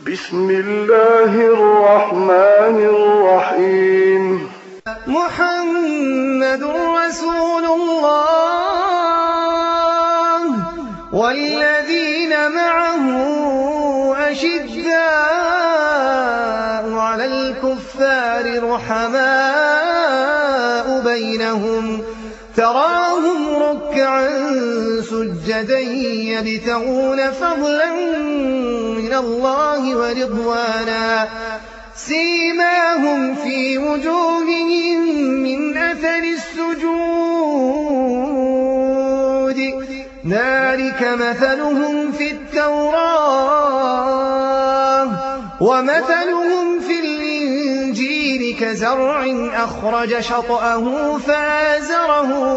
بسم الله الرحمن الرحيم. محمد رسول الله والذين معه أشداء على الكفار رحماء بينهم تراهم ركعا سجدا يبتغون فضلا من الله ورضوانا سيماهم في وجوههم من أثر السجود ذلك مثلهم في التوراة ومثلهم في الإنجيل كزرع أخرج شطأه فآزره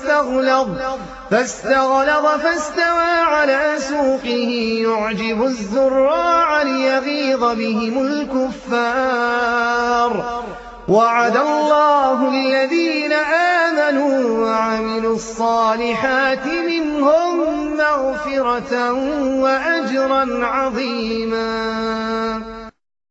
فاستغلظ فاستوى على سوقه يعجب الزراع ليغيظ بهم الكفار وعد الله الذين آمنوا وعملوا الصالحات منهم مغفرة وأجرا عظيما.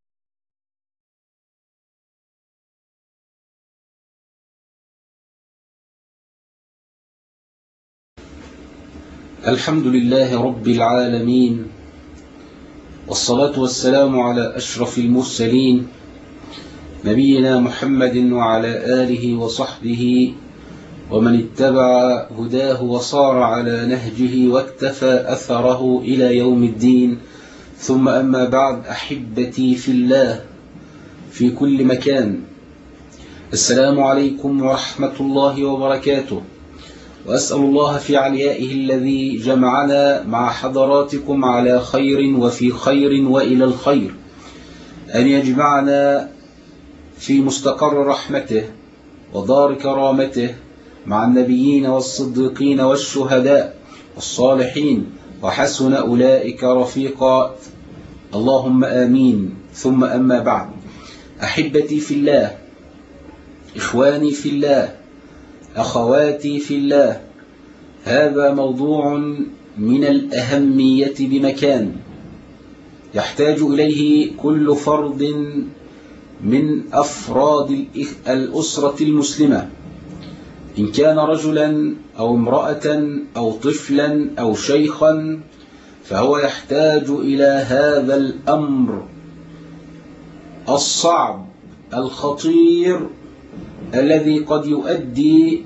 الحمد لله رب العالمين، والصلاة والسلام على أشرف المرسلين نبينا محمد وعلى آله وصحبه ومن اتبع هداه وصار على نهجه واكتفى أثره إلى يوم الدين. ثم أما بعد، أحبتي في الله في كل مكان، السلام عليكم ورحمة الله وبركاته. وأسأل الله في عليائه الذي جمعنا مع حضراتكم على خير وفي خير وإلى الخير أن يجمعنا في مستقر رحمته ودار كرامته مع النبيين والصديقين والشهداء والصالحين وحسن أولئك رفيقا، اللهم آمين. ثم أما بعد، أحبتي في الله، إخواني في الله، أخواتي في الله، هذا موضوع من الأهمية بمكان يحتاج إليه كل فرد من أفراد الأسرة المسلمة، إن كان رجلا أو امرأة أو طفلا أو شيخا، فهو يحتاج إلى هذا الأمر الصعب الخطير الذي قد يؤدي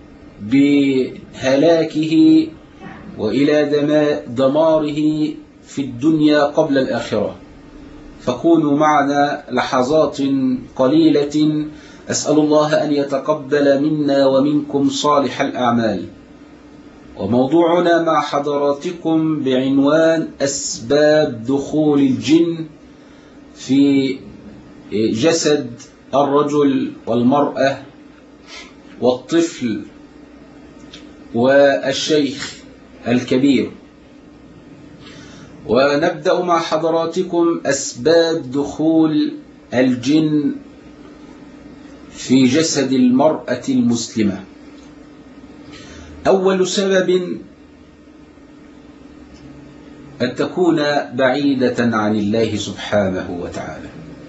بهلاكه وإلى دماره في الدنيا قبل الآخرة. فكونوا معنا لحظات قليلة، أسأل الله أن يتقبل منا ومنكم صالح الأعمال. وموضوعنا مع حضراتكم بعنوان أسباب دخول الجن في جسد الرجل والمرأة والطفل والشيخ الكبير. ونبدأ مع حضراتكم أسباب دخول الجن في جسد المرأة المسلمة. أول سبب أن تكون بعيدة عن الله سبحانه وتعالى،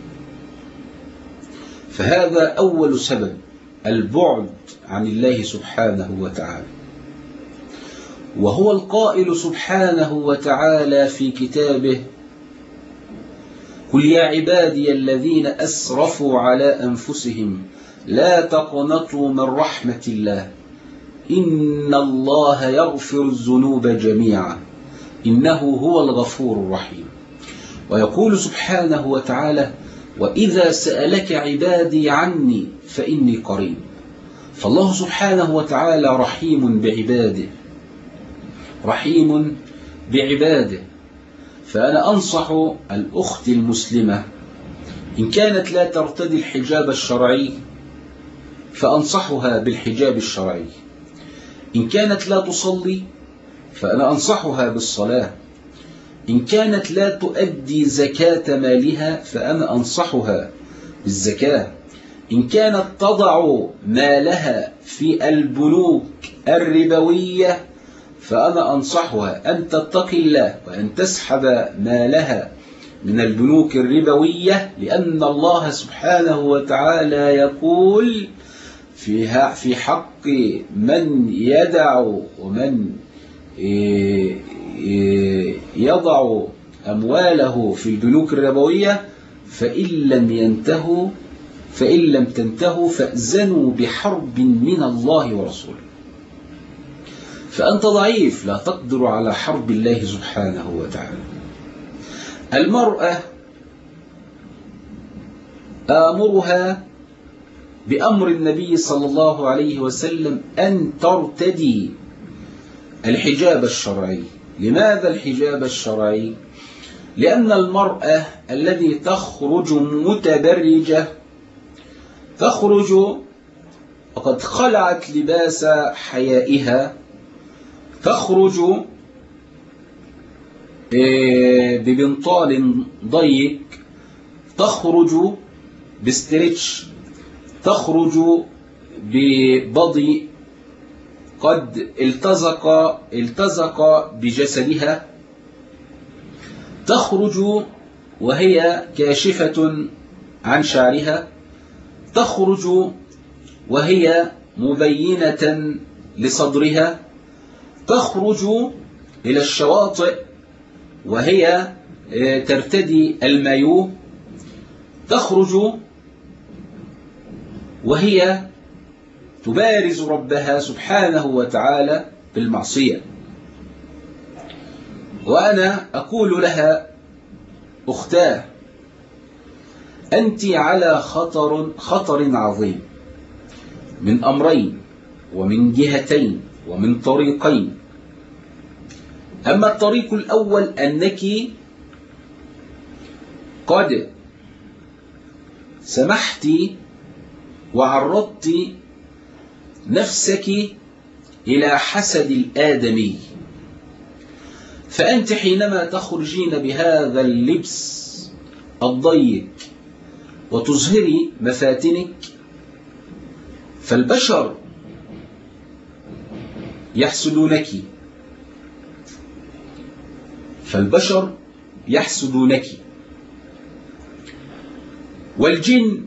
فهذا أول سبب، البعد عن الله سبحانه وتعالى. وهو القائل سبحانه وتعالى في كتابه: قل يا عبادي الذين أسرفوا على أنفسهم لا تقنطوا من رحمة الله إن الله يغفر الذنوب جميعا إنه هو الغفور الرحيم. ويقول سبحانه وتعالى: وإذا سألك عبادي عني فإني قريب. فالله سبحانه وتعالى رحيم بعباده، رحيم بعباده. فأنا أنصح الأخت المسلمة إن كانت لا ترتدي الحجاب الشرعي فأنصحها بالحجاب الشرعي، إن كانت لا تصلي فأنا أنصحها بالصلاة، إن كانت لا تؤدي زكاة مالها فأنا أنصحها بالزكاة، إن كانت تضع مالها في البنوك الربوية فأنا أنصحها أن تتقي الله وأن تسحب مالها من البنوك الربوية، لأن الله سبحانه وتعالى يقول في حق من يدع ومن يضع أمواله في البنوك الربوية فإن لم تنتهوا فأذنوا بحرب من الله ورسوله. فأنت ضعيف لا تقدر على حرب الله سبحانه وتعالى. المرأة آمرها بأمر النبي صلى الله عليه وسلم أن ترتدي الحجاب الشرعي. لماذا الحجاب الشرعي؟ لأن المرأة التي تخرج متبرجة تخرج وقد خلعت لباس حيائها، تخرج ببنطال ضيق، تخرج بستريتش، تخرج ببضي قد التزق بجسدها، تخرج وهي كاشفة عن شعرها، تخرج وهي مبينة لصدرها، تخرج إلى الشواطئ وهي ترتدي المايو، تخرج وهي تبارز ربها سبحانه وتعالى بالمعصية. وأنا أقول لها: أختاه، أنت على خطر عظيم من أمرين ومن جهتين ومن طريقين. أما الطريق الأول أنك قد سمحت وعرضت نفسك إلى حسد الآدمي، فأنت حينما تخرجين بهذا اللبس الضيق وتظهري مفاتنك فالبشر يحسدونك، والجن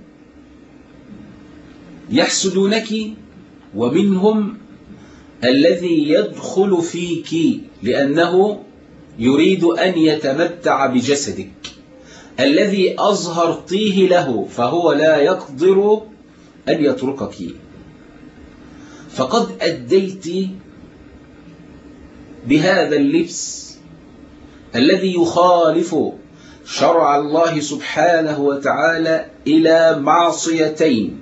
يحسدونك، ومنهم الذي يدخل فيك لأنه يريد أن يتمتع بجسدك الذي أظهرتيه له، فهو لا يقدر أن يتركك. فقد أديت بهذا اللبس الذي يخالف شرع الله سبحانه وتعالى إلى معصيتين.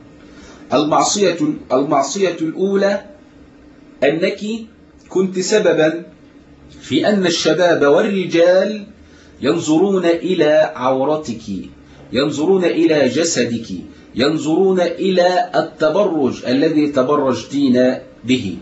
المعصية الأولى أنك كنت سببا في أن الشباب والرجال ينظرون إلى عورتك، ينظرون إلى جسدك، ينظرون إلى التبرج الذي تبرجتين به.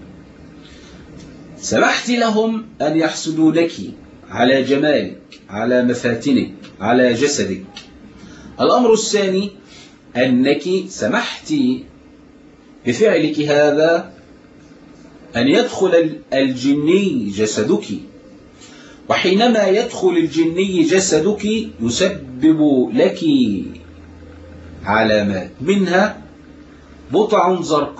سمحت لهم أن يحسدونك على جمالك، على مفاتنك، على جسدك. الأمر الثاني أنك سمحت بفعلك هذا أن يدخل الجني جسدك، وحينما يدخل الجني جسدك يسبب لك علامات، منها بقع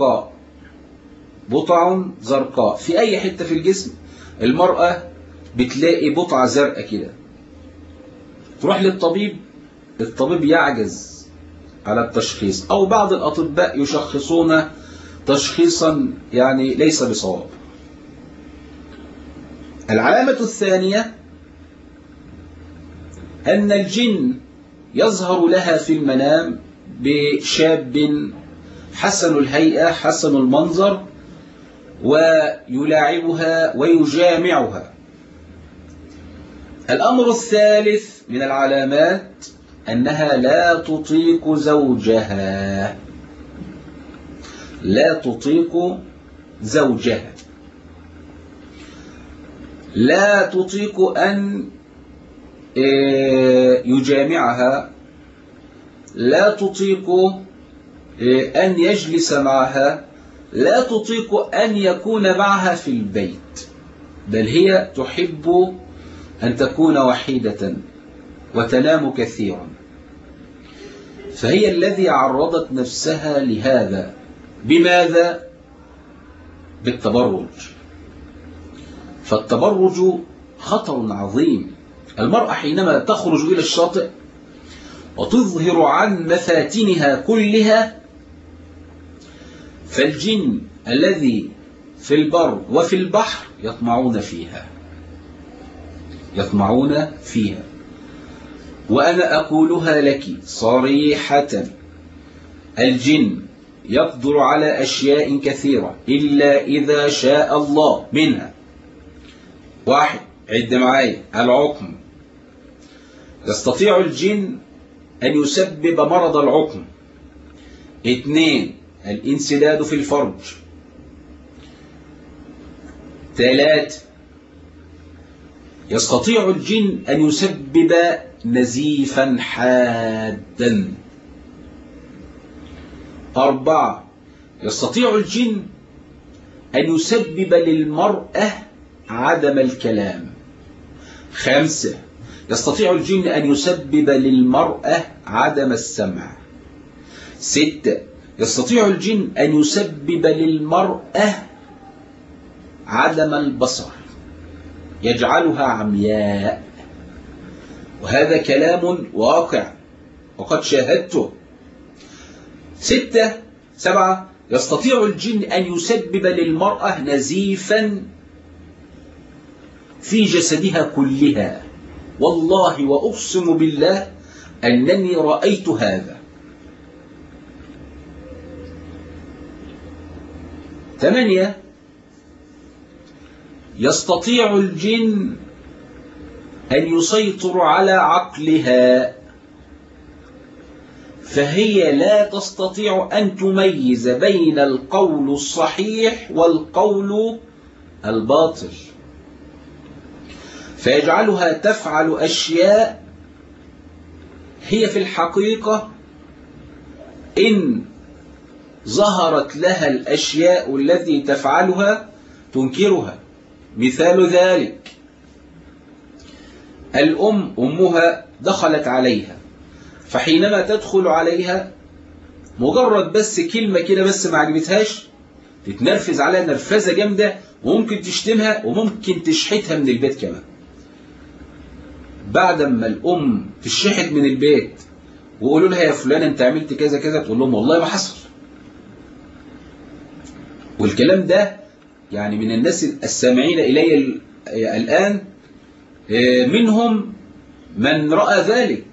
زرقاء في أي حتة في الجسم. المرأة بتلاقي بقعة زرقاء كده، تروح للطبيب، الطبيب يعجز على التشخيص، أو بعض الأطباء يشخصون تشخيصا يعني ليس بصواب. العلامة الثانية أن الجن يظهر لها في المنام بشاب حسن الهيئة حسن المنظر ويلاعبها ويجامعها. الأمر الثالث من العلامات أنها لا تطيق زوجها، لا تطيق أن يجامعها، لا تطيق أن يجلس معها، لا تطيق أن يكون معها في البيت، بل هي تحب أن تكون وحيدة وتنام كثيرا، فهي الذي عرضت نفسها لهذا. بماذا؟ بالتبرج. فالتبرج خطر عظيم. المرأة حينما تخرج إلى الشاطئ وتظهر عن مفاتنها كلها، فالجن الذي في البر وفي البحر يطمعون فيها. وأنا أقولها لك صريحة: الجن يقدر على أشياء كثيرة إلا إذا شاء الله. منها: 1، عد معايا، العقم. يستطيع الجن أن يسبب مرض العقم. 2، الانسداد في الفرج. 3، يستطيع الجن أن يسبب نزيفا حادا. 4، يستطيع الجن أن يسبب للمرأة عدم الكلام. 5، يستطيع الجن أن يسبب للمرأة عدم السمع. 6، يستطيع الجن أن يسبب للمرأة عدم البصر، يجعلها عمياء. وهذا كلام واقع وقد شاهدته. 7، يستطيع الجن أن يسبب للمرأة نزيفا في جسدها كلها. والله وأقسم بالله أنني رأيت هذا. 8، يستطيع الجن أن يسيطر على عقلها، فهي لا تستطيع أن تميز بين القول الصحيح والقول الباطل، فيجعلها تفعل أشياء هي في الحقيقة إن ظهرت لها الأشياء التي تفعلها تنكرها. مثال ذلك: أمها دخلت عليها، فحينما تدخل عليها مجرد بس كلمة كده بس ما عجبتهاش تتنرفز عليها نرفزة جامدة، وممكن تشتمها وممكن تشحتها من البيت كمان. بعد ما الأم تشحت من البيت ويقولوا لها: يا فلان أنت عملت كذا كذا، تقول لهم: والله ما حصل. والكلام ده يعني من الناس السامعين إلي الآن منهم من رأى ذلك.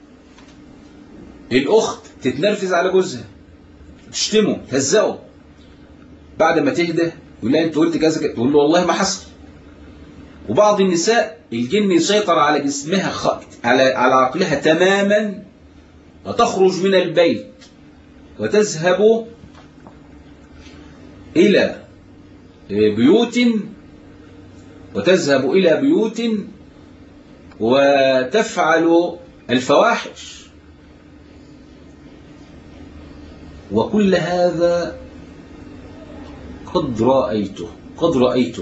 الأخت تتنرفز على جوزها، تشتمه، تهزقه، بعد ما تهدى يقول لها: أنت قلت كذا كذا، تقول له: والله ما حصل. وبعض النساء الجن يسيطر على جسمها على عقلها تماما، وتخرج من البيت وتذهب إلى بيوت وتفعل الفواحش. وكل هذا قد رأيته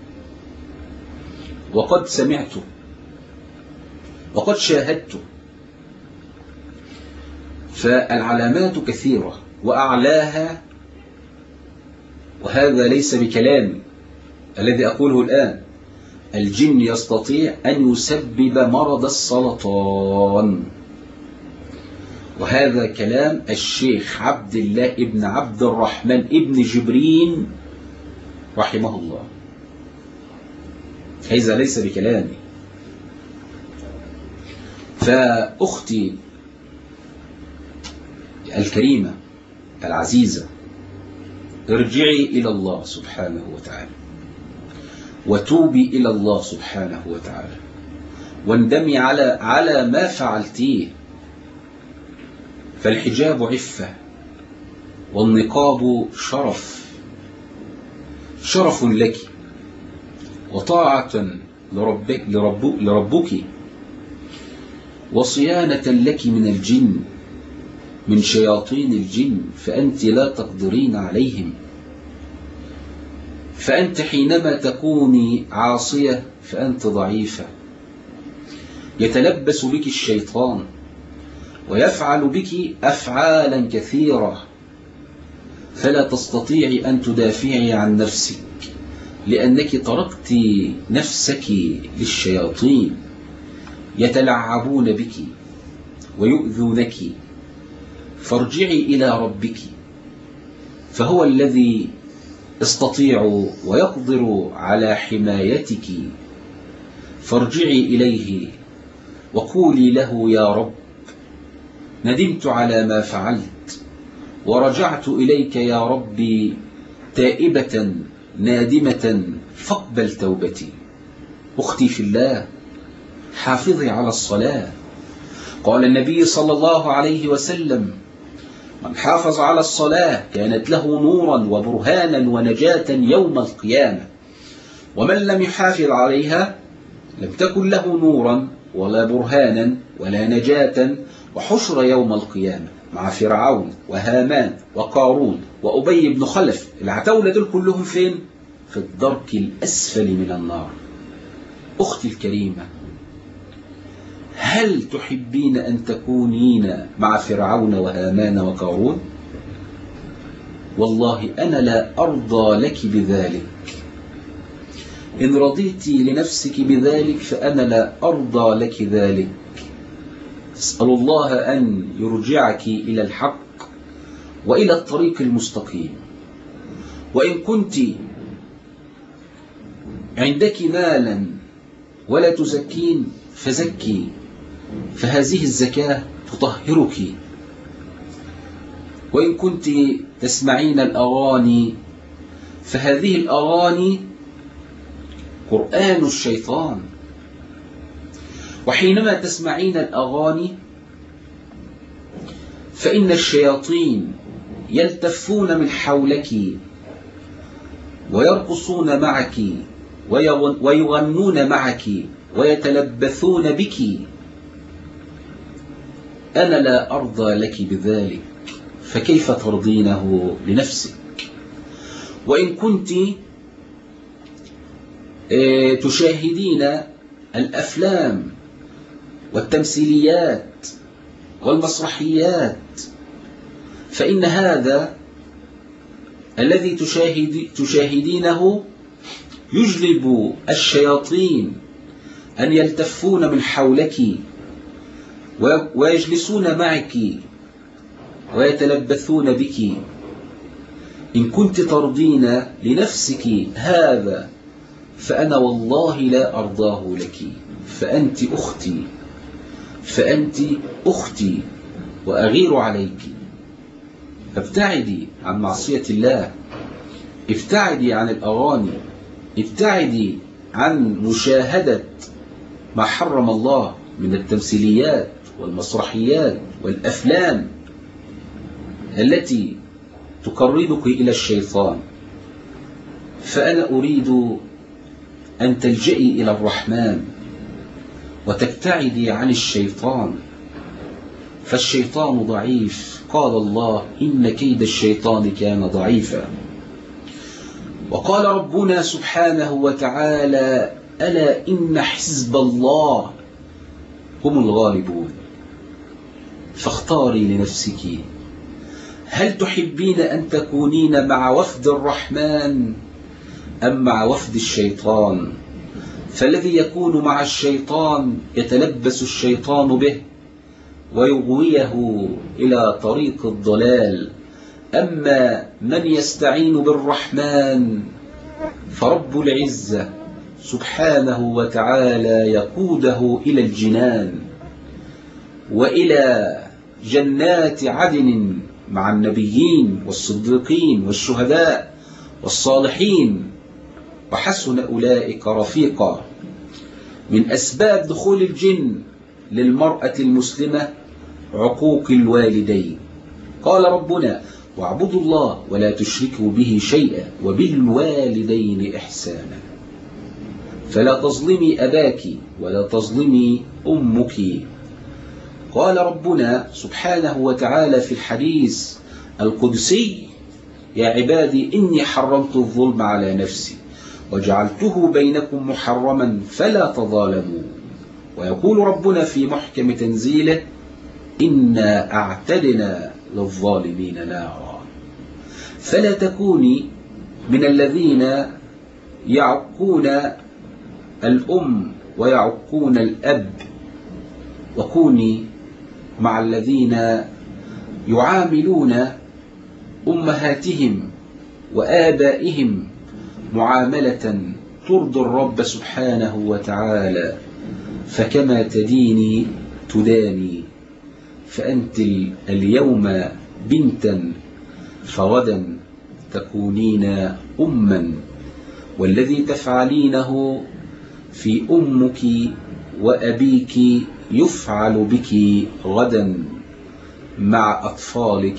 وقد سمعته وقد شاهدته. فالعلامات كثيرة وأعلاها، وهذا ليس بكلامي الذي أقوله الآن، الجن يستطيع أن يسبب مرض السرطان، وهذا كلام الشيخ عبد الله ابن عبد الرحمن ابن جبرين رحمه الله، هذا ليس بكلامي. فأختي الكريمة العزيزة، ارجعي إلى الله سبحانه وتعالى، وتوبي إلى الله سبحانه وتعالى، واندمي على ما فعلتيه. فالحجاب عفة، والنقاب شرف لك، وطاعة لربك، وصيانة لك من الجن، من شياطين الجن، فأنت لا تقدرين عليهم. فأنت حينما تكوني عاصية فأنت ضعيفة، يتلبس بك الشيطان ويفعل بك أفعالا كثيرة، فلا تستطيعي أن تدافعي عن نفسك، لأنك تركت نفسك للشياطين يتلعبون بك ويؤذونك. فارجعي إلى ربك، فهو الذي يستطيع ويقدر على حمايتك. فارجعي إليه وقولي له: يا رب، ندمت على ما فعلت ورجعت إليك يا ربي تائبة نادمة، فاقبل توبتي. أختي في الله، حافظي على الصلاة. قال النبي صلى الله عليه وسلم: من حافظ على الصلاة كانت له نورا وبرهانا ونجاة يوم القيامة، ومن لم يحافظ عليها لم تكن له نورا ولا برهانا ولا نجاة وحشر يوم القيامة مع فرعون وهامان وقارون وأبي بن خلف. العتاولة دول كلهم فين؟ في الدرك الأسفل من النار. أختي الكريمة، هل تحبين أن تكونين مع فرعون وهامان وقارون؟ والله أنا لا أرضى لك بذلك. إن رضيت لنفسك بذلك فأنا لا أرضى لك ذلك. أسأل الله أن يرجعك إلى الحق وإلى الطريق المستقيم. وإن كنت عندك مالا ولا تزكين فزكي، فهذه الزكاة تطهرك. وإن كنت تسمعين الأغاني فهذه الأغاني قرآن الشيطان. وحينما تسمعين الأغاني فإن الشياطين يلتفون من حولك ويرقصون معك ويغنون معك ويتلبثون بك. أنا لا أرضى لك بذلك، فكيف ترضينه لنفسك؟ وإن كنت تشاهدين الأفلام والتمثيليات والمسرحيات فإن هذا الذي تشاهدينه يجلب الشياطين أن يلتفون من حولك ويجلسون معك ويتلبثون بك. إن كنت ترضين لنفسك هذا فأنا والله لا أرضاه لك. فأنت أختي وأغير عليك. ابتعدي عن معصية الله، ابتعدي عن الأغاني، ابتعدي عن مشاهدة ما حرم الله من التمثيليات والمسرحيات والأفلام التي تقربك إلى الشيطان. فأنا أريد أن تلجئي إلى الرحمن وتبتعدي عن الشيطان، فالشيطان ضعيف. قال الله: إن كيد الشيطان كان ضعيفا. وقال ربنا سبحانه وتعالى: ألا إن حزب الله هم الغالبون. فاختاري لنفسك، هل تحبين أن تكونين مع وفد الرحمن أم مع وفد الشيطان؟ فالذي يكون مع الشيطان يتلبس الشيطان به ويغويه إلى طريق الضلال. أما من يستعين بالرحمن فرب العزة سبحانه وتعالى يقوده إلى الجنان وإلى جنات عدن مع النبيين والصديقين والشهداء والصالحين، وحسن أولئك رفيقا. من أسباب دخول الجن للمرأة المسلمة عقوق الوالدين. قال ربنا: واعبدوا الله ولا تشركوا به شيئا وبالوالدين إحسانا. فلا تظلمي أباك ولا تظلمي أمك. قال ربنا سبحانه وتعالى في الحديث القدسي: يا عبادي إني حرمت الظلم على نفسي وجعلته بينكم محرما فلا تظالموا. ويقول ربنا في محكم تنزيله: إنا أعتدنا للظالمين نارا. فلا تكوني من الذين يعقون الأم ويعقون الأب، وكوني مع الذين يعاملون أمهاتهم وآبائهم معاملة ترضي الرب سبحانه وتعالى، فكما تديني تداني، فأنت اليوم بنتا فغدا تكونين أما، والذي تفعلينه في أمك وأبيك يفعل بك غدا مع أطفالك.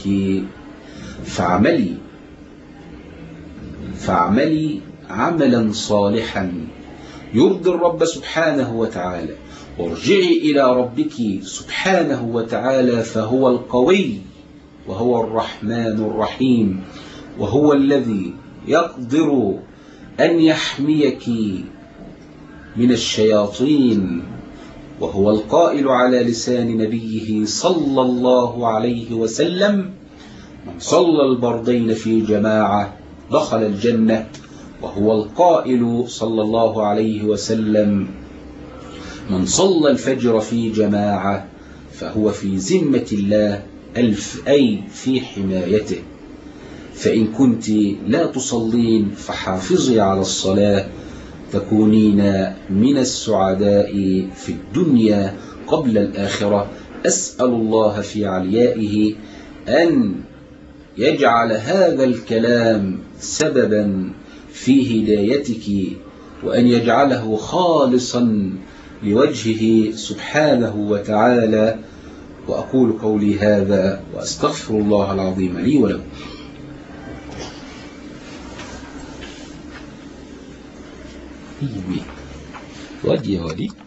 فاعملي عملا صالحا يرضي الرب سبحانه وتعالى، وارجعي إلى ربك سبحانه وتعالى، فهو القوي وهو الرحمن الرحيم، وهو الذي يقدر أن يحميك من الشياطين، وهو القائل على لسان نبيه صلى الله عليه وسلم: من صلى البردين في جماعة دخل الجنة. وهو القائل صلى الله عليه وسلم: من صلى الفجر في جماعة فهو في ذمة الله أي في حمايته. فإن كنت لا تصلين فحافظي على الصلاة، تكونين من السعداء في الدنيا قبل الآخرة. أسأل الله في عليائه أن يجعل هذا الكلام سببا في هدايتك، وأن يجعله خالصا لوجهه سبحانه وتعالى. وأقول قولي هذا وأستغفر الله العظيم لي ولكم. ودي